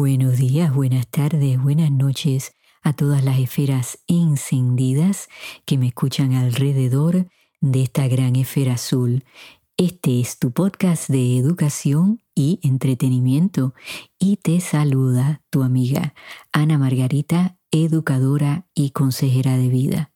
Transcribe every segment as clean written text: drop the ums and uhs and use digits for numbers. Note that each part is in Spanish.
Buenos días, buenas tardes, buenas noches a todas las esferas encendidas que me escuchan alrededor de esta gran esfera azul. Este es tu podcast de educación y entretenimiento y te saluda tu amiga Ana Margarita, educadora y consejera de vida.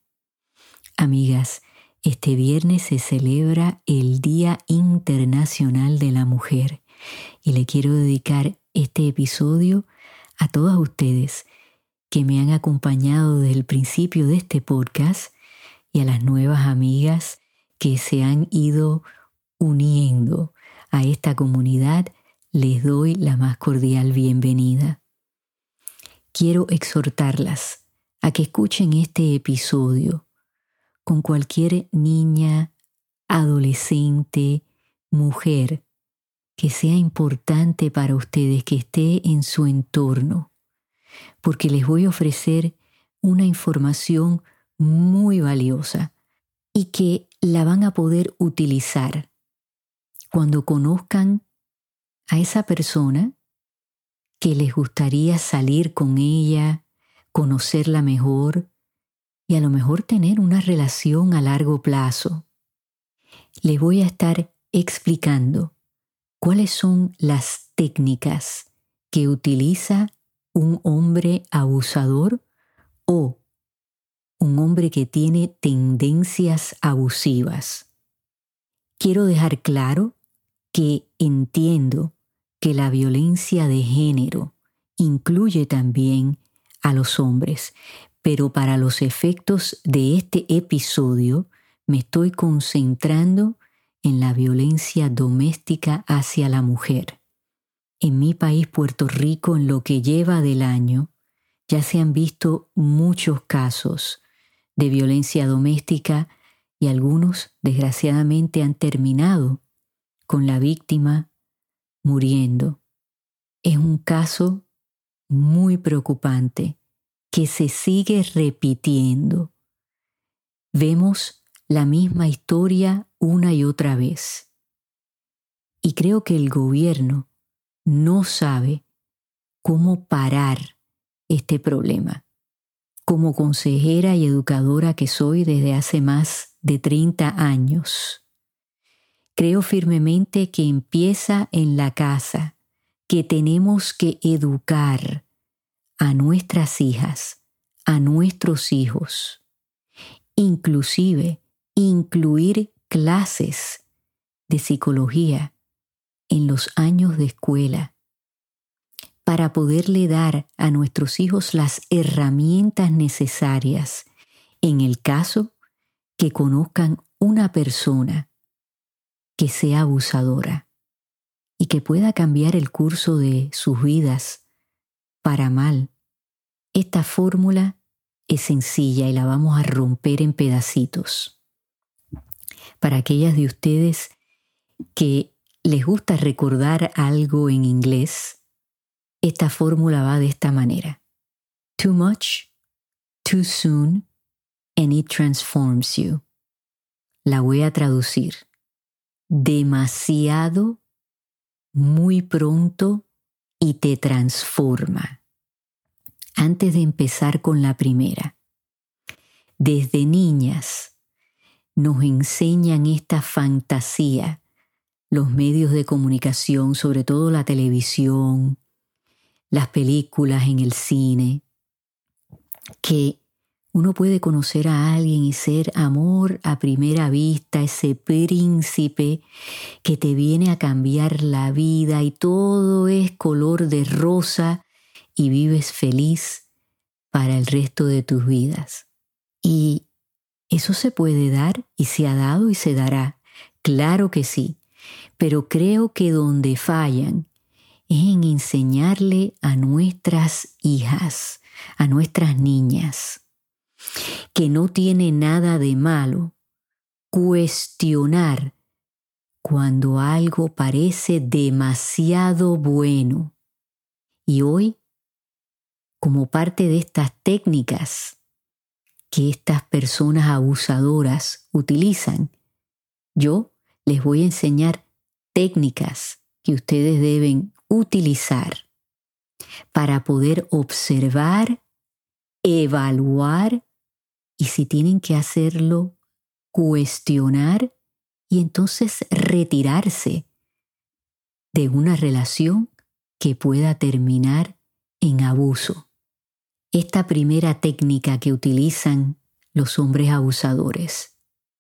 Amigas, este viernes se celebra el Día Internacional de la Mujer y le quiero dedicar este episodio a todas ustedes que me han acompañado desde el principio de este podcast y a las nuevas amigas que se han ido uniendo a esta comunidad. Les doy la más cordial bienvenida. Quiero exhortarlas a que escuchen este episodio con cualquier niña, adolescente, mujer que sea importante para ustedes, que esté en su entorno, porque les voy a ofrecer una información muy valiosa y que la van a poder utilizar cuando conozcan a esa persona que les gustaría salir con ella, conocerla mejor y a lo mejor tener una relación a largo plazo. Les voy a estar explicando cuáles son las técnicas que utiliza un hombre abusador o un hombre que tiene tendencias abusivas. Quiero dejar claro que entiendo que la violencia de género incluye también a los hombres, pero para los efectos de este episodio me estoy concentrando en la violencia doméstica hacia la mujer. En mi país, Puerto Rico, en lo que lleva del año, ya se han visto muchos casos de violencia doméstica y algunos, desgraciadamente, han terminado con la víctima muriendo. Es un caso muy preocupante que se sigue repitiendo. Vemos la misma historia una y otra vez. Y creo que el gobierno no sabe cómo parar este problema. Como consejera y educadora que soy desde hace más de 30 años, creo firmemente que empieza en la casa, que tenemos que educar a nuestras hijas, a nuestros hijos, inclusive incluir clases de psicología en los años de escuela para poderle dar a nuestros hijos las herramientas necesarias en el caso que conozcan una persona que sea abusadora y que pueda cambiar el curso de sus vidas para mal. Esta fórmula es sencilla y la vamos a romper en pedacitos. Para aquellas de ustedes que les gusta recordar algo en inglés, esta fórmula va de esta manera. Too much, too soon, and it transforms you. La voy a traducir. Demasiado, muy pronto y te transforma. Antes de empezar con la primera, desde niñas nos enseñan esta fantasía, los medios de comunicación, sobre todo la televisión, las películas en el cine, que uno puede conocer a alguien y ser amor a primera vista, ese príncipe que te viene a cambiar la vida y todo es color de rosa y vives feliz para el resto de tus vidas. Y eso se puede dar y se ha dado y se dará. Claro que sí, pero creo que donde fallan es en enseñarle a nuestras hijas, a nuestras niñas, que no tiene nada de malo cuestionar cuando algo parece demasiado bueno. Y hoy, como parte de estas técnicas que estas personas abusadoras utilizan, yo les voy a enseñar técnicas que ustedes deben utilizar para poder observar, evaluar y si tienen que hacerlo, cuestionar y entonces retirarse de una relación que pueda terminar en abuso. Esta primera técnica que utilizan los hombres abusadores.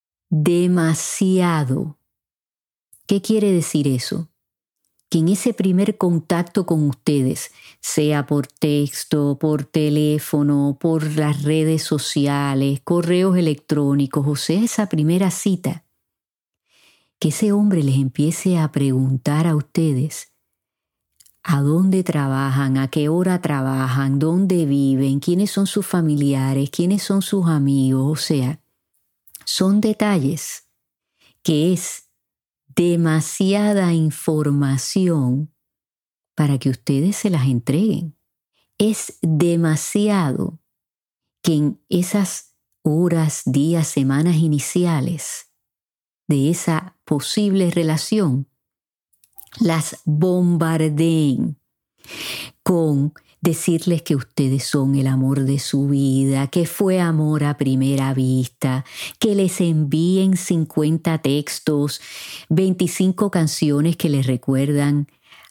Demasiado. ¿Qué quiere decir eso? Que en ese primer contacto con ustedes, sea por texto, por teléfono, por las redes sociales, correos electrónicos, o sea, esa primera cita, que ese hombre les empiece a preguntar a ustedes a dónde trabajan, a qué hora trabajan, dónde viven, quiénes son sus familiares, quiénes son sus amigos, o sea, son detalles que es demasiada información para que ustedes se las entreguen. Es demasiado que en esas horas, días, semanas iniciales de esa posible relación las bombardeen con decirles que ustedes son el amor de su vida, que fue amor a primera vista, que les envíen 50 textos, 25 canciones que les recuerdan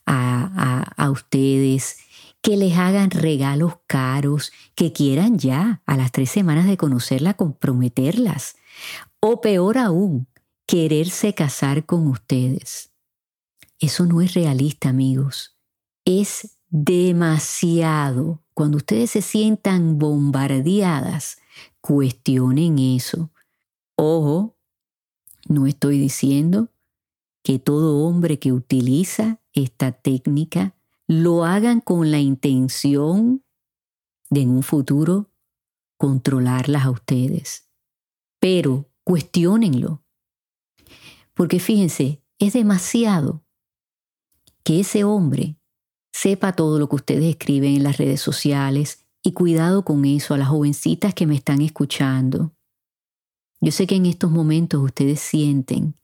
a ustedes, que les hagan regalos caros, que quieran ya a las 3 semanas de conocerla comprometerlas, o peor aún, quererse casar con ustedes. Eso no es realista, amigos. Es demasiado. Cuando ustedes se sientan bombardeadas, cuestionen eso. Ojo, no estoy diciendo que todo hombre que utiliza esta técnica lo hagan con la intención de en un futuro controlarlas a ustedes. Pero cuestiónenlo. Porque fíjense, es demasiado que ese hombre sepa todo lo que ustedes escriben en las redes sociales y cuidado con eso a las jovencitas que me están escuchando. Yo sé que en estos momentos ustedes sienten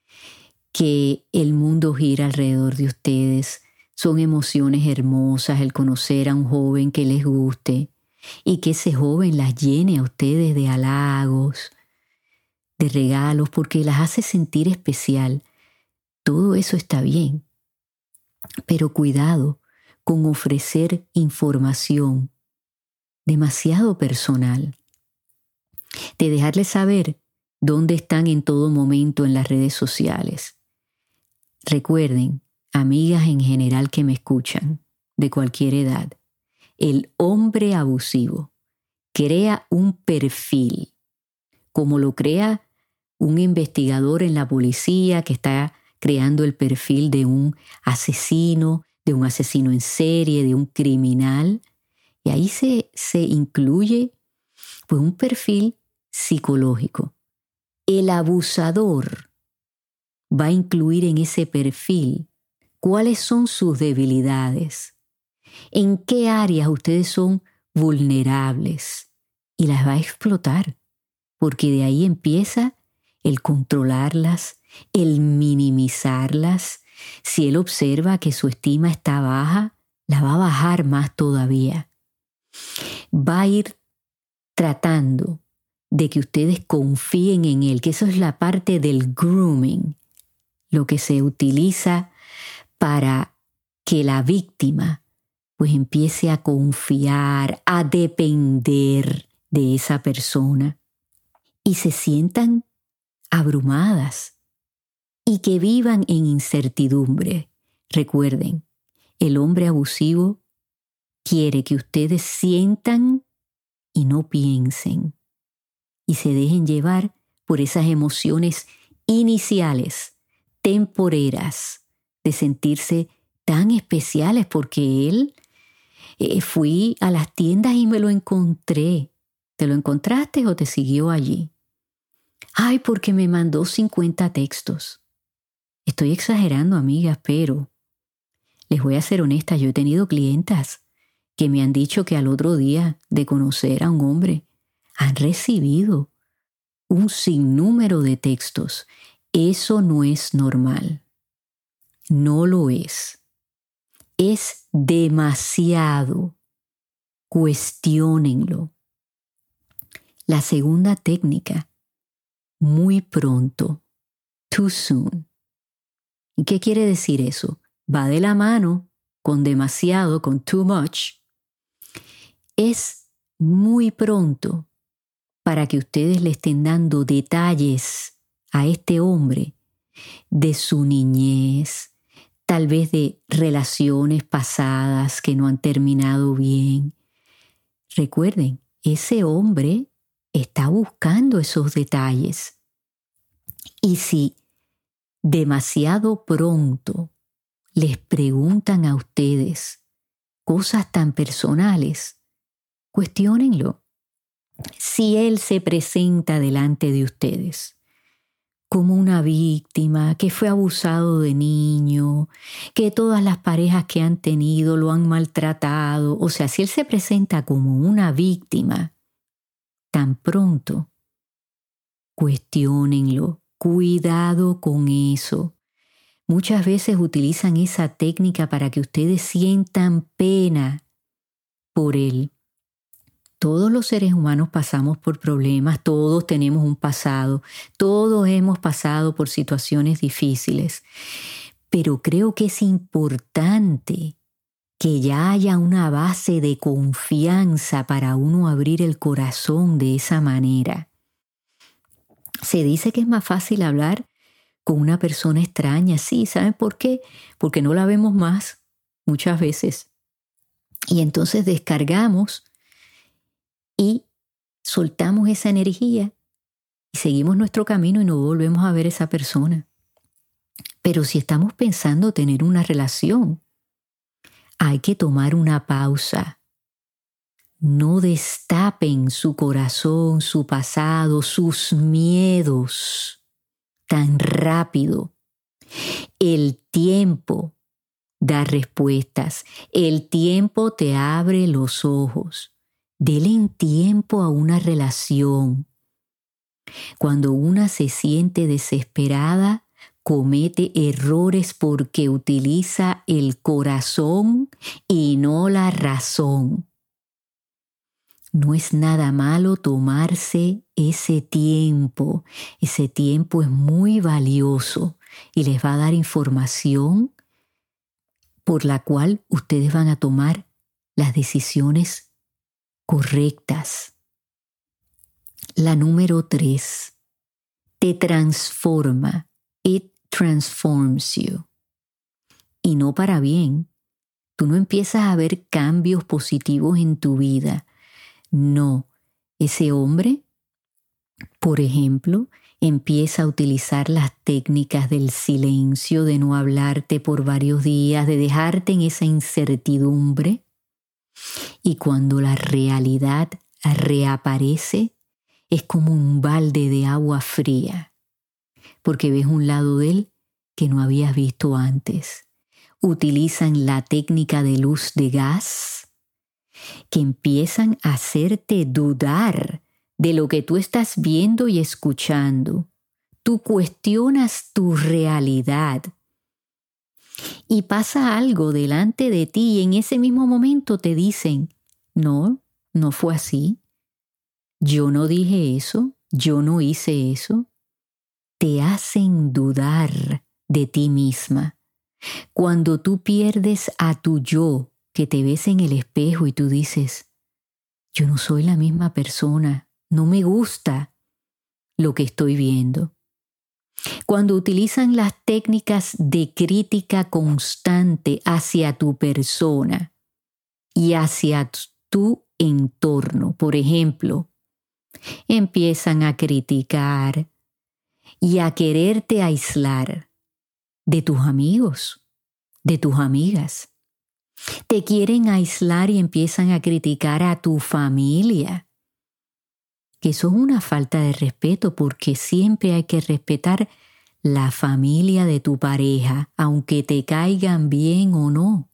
que el mundo gira alrededor de ustedes. Son emociones hermosas el conocer a un joven que les guste y que ese joven las llene a ustedes de halagos, de regalos, porque las hace sentir especial. Todo eso está bien. Pero cuidado con ofrecer información demasiado personal, de dejarles saber dónde están en todo momento en las redes sociales. Recuerden, amigas en general que me escuchan, de cualquier edad, el hombre abusivo crea un perfil, como lo crea un investigador en la policía que está creando el perfil de un asesino en serie, de un criminal. Y ahí se incluye pues, un perfil psicológico. El abusador va a incluir en ese perfil cuáles son sus debilidades, en qué áreas ustedes son vulnerables y las va a explotar, porque de ahí empieza el controlarlas, el minimizarlas. Si él observa que su estima está baja, la va a bajar más todavía. Va a ir tratando de que ustedes confíen en él, que eso es la parte del grooming, lo que se utiliza para que la víctima pues empiece a confiar, a depender de esa persona y se sientan abrumadas y que vivan en incertidumbre. Recuerden, el hombre abusivo quiere que ustedes sientan y no piensen y se dejen llevar por esas emociones iniciales, temporeras, de sentirse tan especiales porque él fui a las tiendas y me lo encontré. ¿Te lo encontraste o te siguió allí? Ay, porque me mandó 50 textos. Estoy exagerando, amigas, pero les voy a ser honesta, yo he tenido clientas que me han dicho que al otro día de conocer a un hombre han recibido un sinnúmero de textos. Eso no es normal. No lo es. es demasiado. Cuestiónenlo. La segunda técnica, muy pronto, too soon. ¿Y qué quiere decir eso? Va de la mano con demasiado, con too much. Es muy pronto para que ustedes le estén dando detalles a este hombre de su niñez, tal vez de relaciones pasadas que no han terminado bien. Recuerden, ese hombre está buscando esos detalles. Y si demasiado pronto les preguntan a ustedes cosas tan personales, cuestiónenlo. Si él se presenta delante de ustedes como una víctima, que fue abusado de niño, que todas las parejas que han tenido lo han maltratado, o sea, si él se presenta como una víctima, tan pronto, cuestiónenlo. Cuidado con eso. Muchas veces utilizan esa técnica para que ustedes sientan pena por él. Todos los seres humanos pasamos por problemas, todos tenemos un pasado, todos hemos pasado por situaciones difíciles, pero creo que es importante que ya haya una base de confianza para uno abrir el corazón de esa manera. Se dice que es más fácil hablar con una persona extraña, sí, ¿saben por qué? Porque no la vemos más muchas veces. Y entonces descargamos y soltamos esa energía y seguimos nuestro camino y no volvemos a ver a esa persona. Pero si estamos pensando tener una relación, hay que tomar una pausa. No destapen su corazón, su pasado, sus miedos tan rápido. El tiempo da respuestas. El tiempo te abre los ojos. Denle tiempo a una relación. Cuando una se siente desesperada, comete errores porque utiliza el corazón y no la razón. No es nada malo tomarse ese tiempo. Ese tiempo es muy valioso y les va a dar información por la cual ustedes van a tomar las decisiones correctas. La número 3, te transforma. It transforms you. Y no para bien. Tú no empiezas a ver cambios positivos en tu vida. No, ese hombre, por ejemplo, empieza a utilizar las técnicas del silencio, de no hablarte por varios días, de dejarte en esa incertidumbre. Y cuando la realidad reaparece, es como un balde de agua fría, porque ves un lado de él que no habías visto antes. Utilizan la técnica de luz de gas, que empiezan a hacerte dudar de lo que tú estás viendo y escuchando. Tú cuestionas tu realidad y pasa algo delante de ti y en ese mismo momento te dicen, no, no fue así. Yo no dije eso, yo no hice eso. Te hacen dudar de ti misma. Cuando tú pierdes a tu yo, que te ves en el espejo y tú dices, yo no soy la misma persona, no me gusta lo que estoy viendo. Cuando utilizan las técnicas de crítica constante hacia tu persona y hacia tu entorno, por ejemplo, empiezan a criticar y a quererte aislar de tus amigos, de tus amigas. Te quieren aislar y empiezan a criticar a tu familia. Que eso es una falta de respeto porque siempre hay que respetar la familia de tu pareja, aunque te caigan bien o no.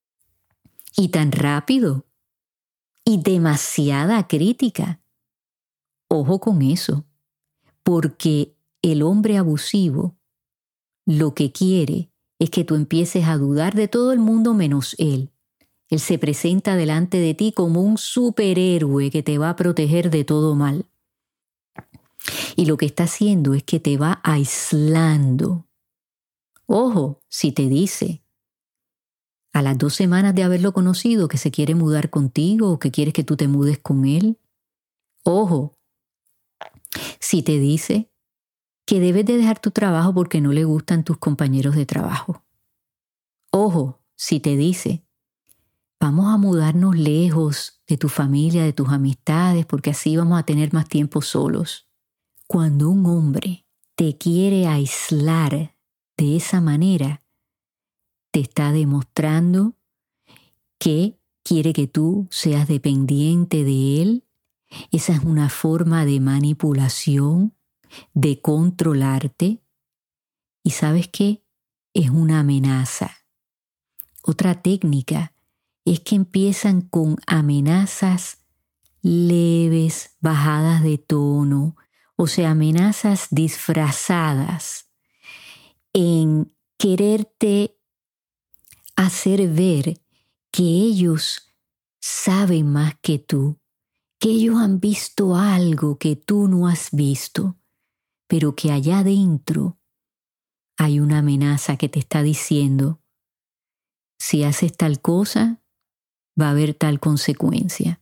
Y tan rápido. Y demasiada crítica. Ojo con eso, porque el hombre abusivo lo que quiere es que tú empieces a dudar de todo el mundo menos Él. Él se presenta delante de ti como un superhéroe que te va a proteger de todo mal. Y lo que está haciendo es que te va aislando. Ojo, si te dice a las 2 semanas de haberlo conocido que se quiere mudar contigo o que quieres que tú te mudes con él. Ojo, si te dice que debes de dejar tu trabajo porque no le gustan tus compañeros de trabajo. Ojo, si te dice, vamos a mudarnos lejos de tu familia, de tus amistades, porque así vamos a tener más tiempo solos. Cuando un hombre te quiere aislar de esa manera, te está demostrando que quiere que tú seas dependiente de él. Esa es una forma de manipulación, de controlarte. ¿Y sabes qué? Es una amenaza. Otra técnica es que empiezan con amenazas leves, bajadas de tono, o sea, amenazas disfrazadas en quererte hacer ver que ellos saben más que tú, que ellos han visto algo que tú no has visto, pero que allá adentro hay una amenaza que te está diciendo, si haces tal cosa, va a haber tal consecuencia.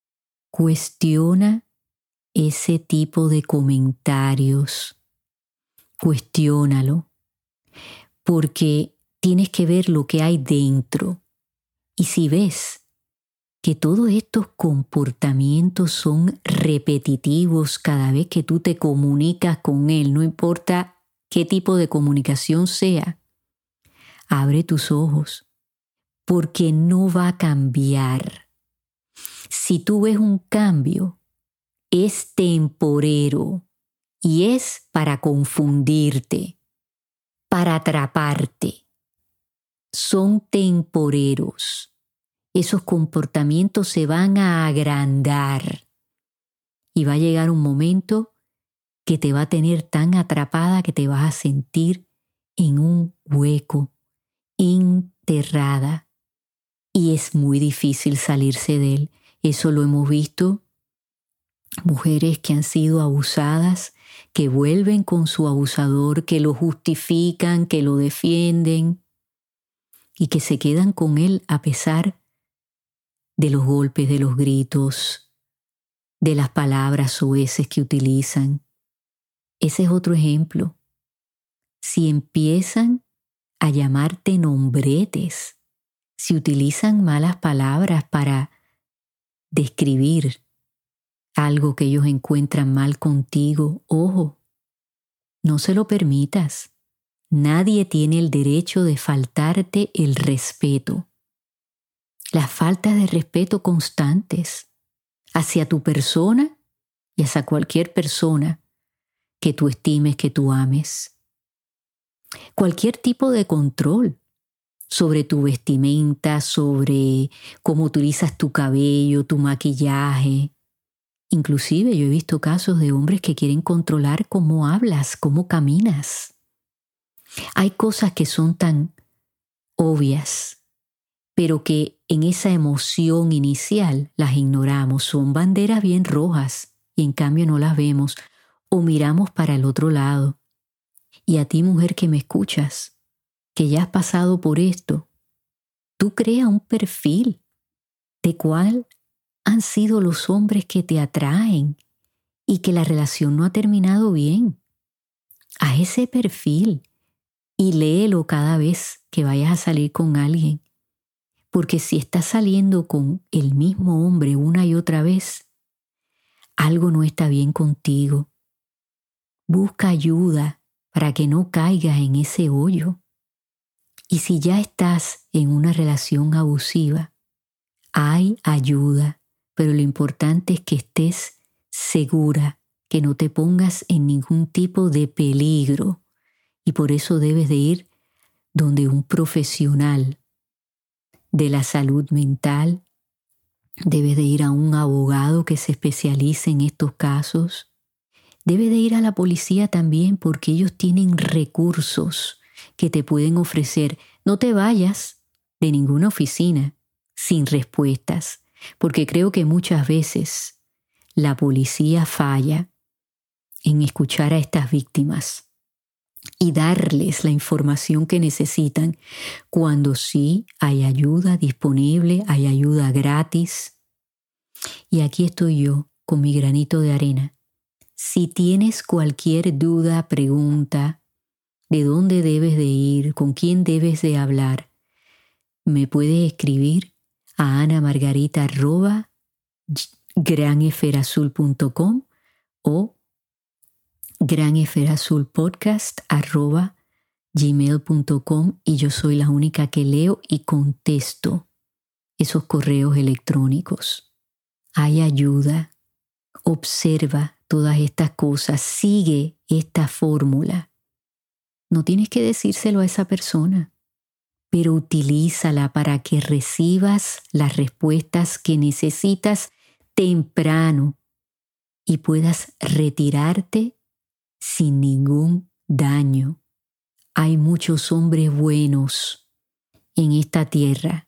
Cuestiona ese tipo de comentarios. Cuestiónalo, porque tienes que ver lo que hay dentro. Y si ves que todos estos comportamientos son repetitivos cada vez que tú te comunicas con él, no importa qué tipo de comunicación sea, abre tus ojos, porque no va a cambiar. Si tú ves un cambio, es temporero y es para confundirte, para atraparte. Son temporeros. Esos comportamientos se van a agrandar y va a llegar un momento que te va a tener tan atrapada que te vas a sentir en un hueco, enterrada, y es muy difícil salirse de él. Eso lo hemos visto. Mujeres que han sido abusadas, que vuelven con su abusador, que lo justifican, que lo defienden y que se quedan con él a pesar de los golpes, de los gritos, de las palabras soeces que utilizan. Ese es otro ejemplo. Si empiezan a llamarte nombretes, si utilizan malas palabras para describir algo que ellos encuentran mal contigo, ojo, no se lo permitas. Nadie tiene el derecho de faltarte el respeto. Las faltas de respeto constantes hacia tu persona y hacia cualquier persona que tú estimes, que tú ames. Cualquier tipo de control sobre tu vestimenta, sobre cómo utilizas tu cabello, tu maquillaje. Inclusive yo he visto casos de hombres que quieren controlar cómo hablas, cómo caminas. Hay cosas que son tan obvias, pero que en esa emoción inicial las ignoramos. Son banderas bien rojas y en cambio no las vemos o miramos para el otro lado. Y a ti, mujer que me escuchas, que ya has pasado por esto, tú crea un perfil de cuál han sido los hombres que te atraen y que la relación no ha terminado bien. Haz ese perfil y léelo cada vez que vayas a salir con alguien. Porque si estás saliendo con el mismo hombre una y otra vez, algo no está bien contigo. Busca ayuda para que no caigas en ese hoyo. Y si ya estás en una relación abusiva, hay ayuda, pero lo importante es que estés segura, que no te pongas en ningún tipo de peligro. Y por eso debes de ir donde un profesional de la salud mental, debes de ir a un abogado que se especialice en estos casos, debes de ir a la policía también porque ellos tienen recursos que te pueden ofrecer. No te vayas de ninguna oficina sin respuestas, porque creo que muchas veces la policía falla en escuchar a estas víctimas y darles la información que necesitan cuando sí hay ayuda disponible, hay ayuda gratis. Y aquí estoy yo con mi granito de arena. Si tienes cualquier duda, pregunta, de dónde debes de ir, con quién debes de hablar, me puedes escribir a anamargarita@granesferazul.com o granesferazulpodcast@gmail.com, y yo soy la única que leo y contesto esos correos electrónicos. Hay ayuda. Observa todas estas cosas. Sigue esta fórmula. No tienes que decírselo a esa persona, pero utilízala para que recibas las respuestas que necesitas temprano y puedas retirarte sin ningún daño. Hay muchos hombres buenos en esta tierra.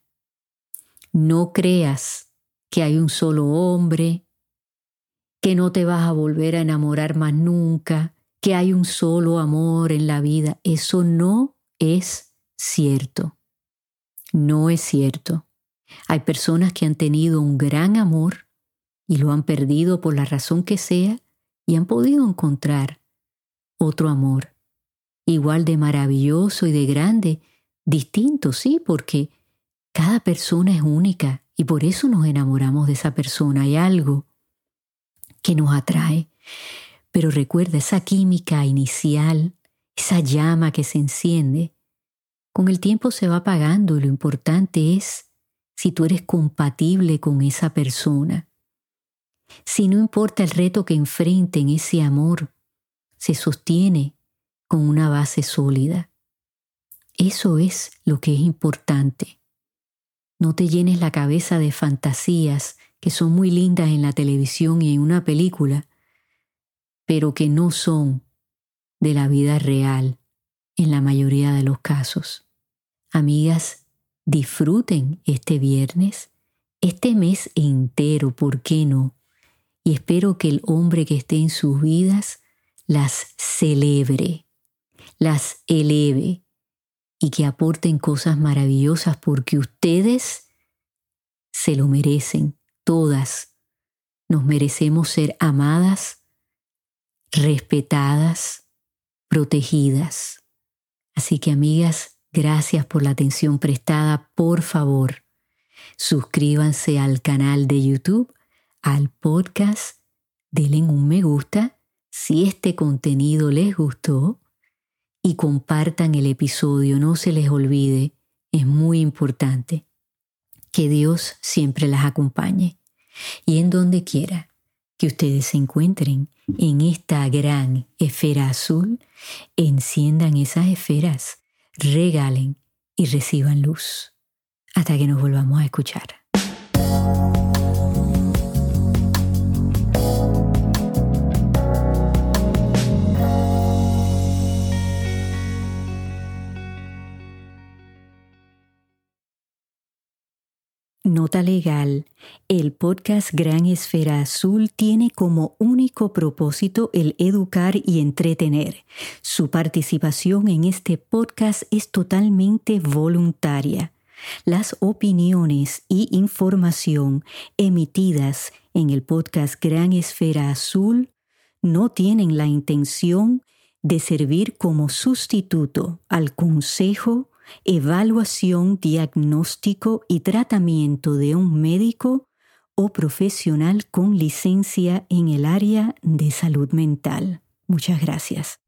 No creas que hay un solo hombre, que no te vas a volver a enamorar más nunca, que hay un solo amor en la vida. Eso no es cierto. No es cierto. Hay personas que han tenido un gran amor y lo han perdido por la razón que sea y han podido encontrar otro amor, igual de maravilloso y de grande, distinto, sí, porque cada persona es única y por eso nos enamoramos de esa persona. Hay algo que nos atrae. Pero recuerda, esa química inicial, esa llama que se enciende, con el tiempo se va apagando y lo importante es si tú eres compatible con esa persona. Si no importa el reto que enfrenten, ese amor se sostiene con una base sólida. Eso es lo que es importante. No te llenes la cabeza de fantasías que son muy lindas en la televisión y en una película, pero que no son de la vida real en la mayoría de los casos. Amigas, disfruten este viernes, este mes entero, ¿por qué no? Y espero que el hombre que esté en sus vidas las celebre, las eleve y que aporten cosas maravillosas porque ustedes se lo merecen. Todas nos merecemos ser amadas, respetadas, protegidas. Así que, amigas, gracias por la atención prestada. Por favor, suscríbanse al canal de YouTube, al podcast, denle un me gusta si este contenido les gustó y compartan el episodio. No se les olvide, es muy importante. Que Dios siempre las acompañe. Y en donde quiera que ustedes se encuentren en esta gran esfera azul, enciendan esas esferas, regalen y reciban luz. Hasta que nos volvamos a escuchar. Nota legal. El podcast Gran Esfera Azul tiene como único propósito el educar y entretener. Su participación en este podcast es totalmente voluntaria. Las opiniones y información emitidas en el podcast Gran Esfera Azul no tienen la intención de servir como sustituto al consejo, evaluación, diagnóstico y tratamiento de un médico o profesional con licencia en el área de salud mental. Muchas gracias.